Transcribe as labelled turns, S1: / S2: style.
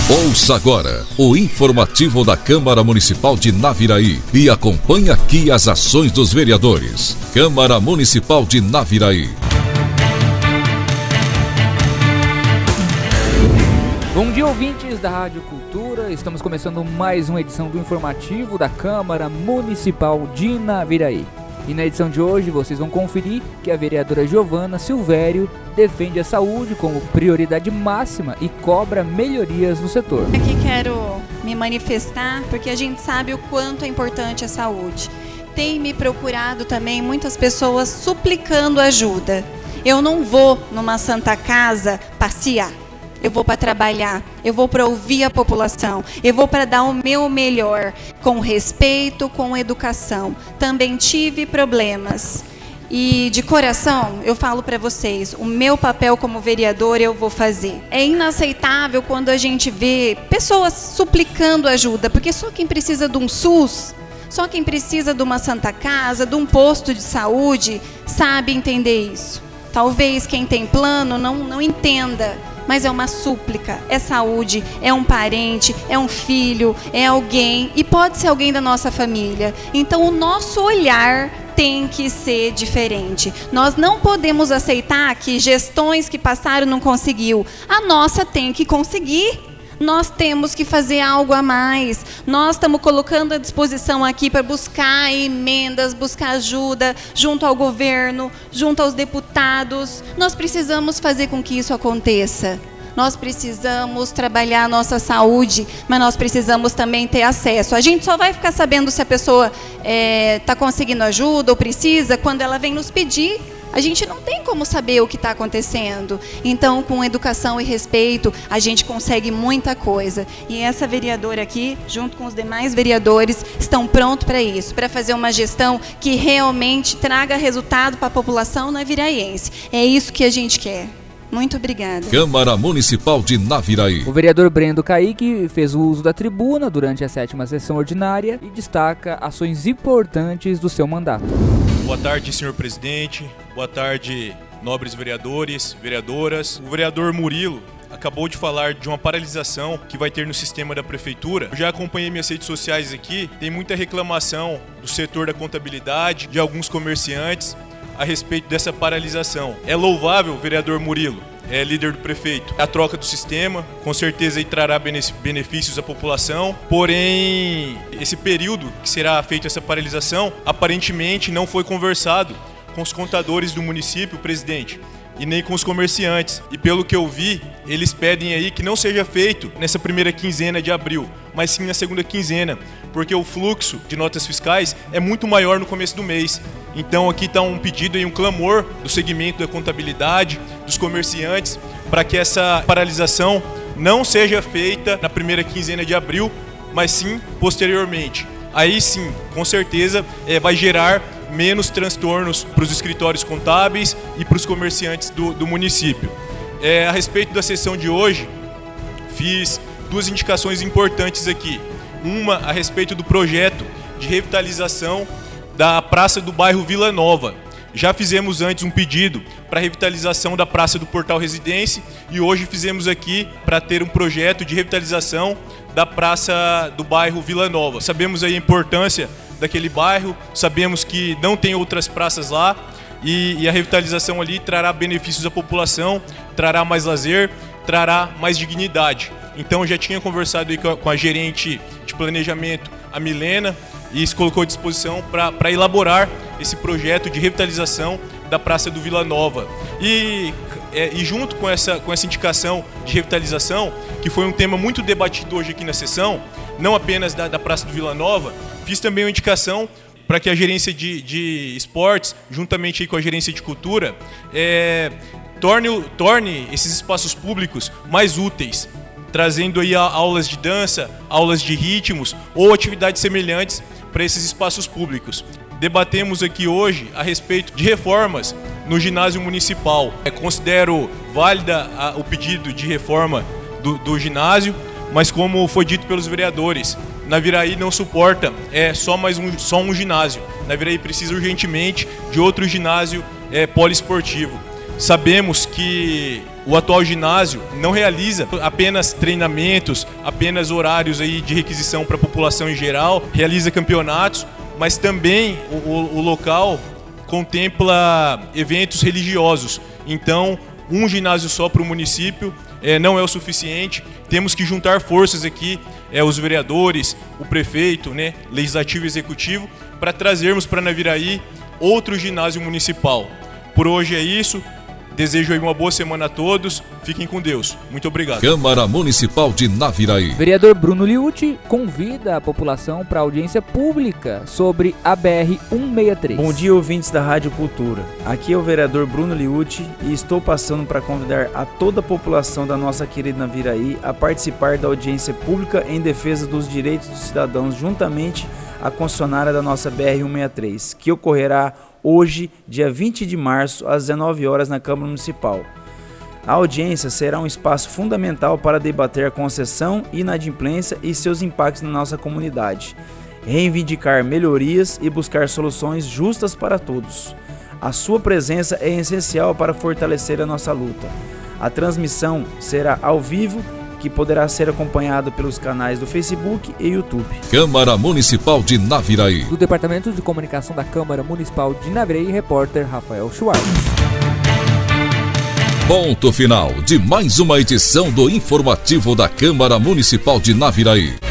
S1: Ouça agora o informativo da Câmara Municipal de Naviraí e acompanhe aqui as ações dos vereadores. Câmara Municipal de Naviraí.
S2: Bom dia, ouvintes da Rádio Cultura. Estamos começando mais uma edição do informativo da Câmara Municipal de Naviraí. E na edição de hoje vocês vão conferir que a vereadora Giovana Silvério defende a saúde como prioridade máxima e cobra melhorias no setor.
S3: Aqui quero me manifestar porque a gente sabe o quanto é importante a saúde. Tem me procurado também muitas pessoas suplicando ajuda. Eu não vou numa Santa Casa passear. Eu vou para trabalhar, eu vou para ouvir a população, eu vou para dar o meu melhor, com respeito, com educação. Também tive problemas e de coração eu falo para vocês, o meu papel como vereador eu vou fazer. É inaceitável quando a gente vê pessoas suplicando ajuda, porque só quem precisa de um SUS, só quem precisa de uma Santa Casa, de um posto de saúde, sabe entender isso. Talvez quem tem plano não entenda. Mas é uma súplica, é saúde, é um parente, é um filho, é alguém e pode ser alguém da nossa família. Então o nosso olhar tem que ser diferente. Nós não podemos aceitar que gestões que passaram não conseguiu. A nossa tem que conseguir. Nós temos que fazer algo a mais. Nós estamos colocando à disposição aqui para buscar emendas, buscar ajuda junto ao governo, junto aos deputados. Nós precisamos fazer com que isso aconteça. Nós precisamos trabalhar a nossa saúde, mas nós precisamos também ter acesso. A gente só vai ficar sabendo se a pessoa está conseguindo ajuda ou precisa quando ela vem nos pedir. A gente não tem como saber o que está acontecendo. Então, com educação e respeito, a gente consegue muita coisa. E essa vereadora aqui, junto com os demais vereadores, estão prontos para isso, para fazer uma gestão que realmente traga resultado para a população naviraiense. É isso que a gente quer. Muito obrigada.
S1: Câmara Municipal de Naviraí.
S2: O vereador Brendo Kaique fez o uso da tribuna durante a 7ª sessão ordinária e destaca ações importantes do seu mandato.
S4: Boa tarde, senhor presidente. Boa tarde, nobres vereadores, vereadoras. O vereador Murilo acabou de falar de uma paralisação que vai ter no sistema da prefeitura. Eu já acompanhei minhas redes sociais aqui, tem muita reclamação do setor da contabilidade, de alguns comerciantes, a respeito dessa paralisação. É louvável, vereador Murilo, líder do prefeito, a troca do sistema, com certeza aí trará benefícios à população, porém, esse período que será feita essa paralisação, aparentemente não foi conversado com os contadores do município, presidente, e nem com os comerciantes. E pelo que eu vi, eles pedem aí que não seja feito nessa primeira quinzena de abril, mas sim na segunda quinzena, porque o fluxo de notas fiscais é muito maior no começo do mês. Então aqui está um pedido e um clamor do segmento da contabilidade, dos comerciantes, para que essa paralisação não seja feita na primeira quinzena de abril, mas sim posteriormente. Aí sim, com certeza, vai gerar menos transtornos para os escritórios contábeis e para os comerciantes do município. A respeito da sessão de hoje, fiz 2 indicações importantes aqui. Uma a respeito do projeto de revitalização da praça do bairro Vila Nova. Já fizemos antes um pedido para a revitalização da praça do Portal Residência e hoje fizemos aqui para ter um projeto de revitalização da praça do bairro Vila Nova. Sabemos aí a importância daquele bairro, sabemos que não tem outras praças lá e a revitalização ali trará benefícios à população, trará mais lazer, trará mais dignidade. Então eu já tinha conversado aí com a gerente de planejamento, a Milena, e se colocou à disposição para elaborar esse projeto de revitalização da Praça do Vila Nova. E junto com essa indicação de revitalização, que foi um tema muito debatido hoje aqui na sessão, não apenas da Praça do Vila Nova, fiz também uma indicação para que a gerência de esportes, juntamente aí com a gerência de cultura, torne esses espaços públicos mais úteis, trazendo aí aulas de dança, aulas de ritmos ou atividades semelhantes para esses espaços públicos. Debatemos aqui hoje a respeito de reformas no ginásio municipal. Considero válida o pedido de reforma do ginásio, mas como foi dito pelos vereadores, Naviraí não suporta só um ginásio. Naviraí precisa urgentemente de outro ginásio poliesportivo. sabemos que o atual ginásio não realiza apenas treinamentos, apenas horários aí de requisição para a população em geral, realiza campeonatos, mas também o local contempla eventos religiosos. Então, um ginásio só para o município não é o suficiente. Temos que juntar forças aqui, os vereadores, o prefeito, né, legislativo e executivo, para trazermos para Naviraí outro ginásio municipal. Por hoje é isso. Desejo aí uma boa semana a todos. Fiquem com Deus. Muito obrigado.
S1: Câmara Municipal de Naviraí.
S2: Vereador Bruno Liucci convida a população para audiência pública sobre a BR-163.
S5: Bom dia, ouvintes da Rádio Cultura. Aqui é o vereador Bruno Liucci e estou passando para convidar a toda a população da nossa querida Naviraí a participar da audiência pública em defesa dos direitos dos cidadãos juntamente à concessionária da nossa BR-163, que ocorrerá hoje, dia 20 de março, às 19 horas na Câmara Municipal. A audiência será um espaço fundamental para debater a concessão e inadimplência e seus impactos na nossa comunidade, reivindicar melhorias e buscar soluções justas para todos. A sua presença é essencial para fortalecer a nossa luta. A transmissão será ao vivo, que poderá ser acompanhado pelos canais do Facebook e YouTube.
S1: Câmara Municipal de Naviraí.
S2: Do Departamento de Comunicação da Câmara Municipal de Naviraí, repórter Rafael Schwartz.
S1: Ponto final de mais uma edição do informativo da Câmara Municipal de Naviraí.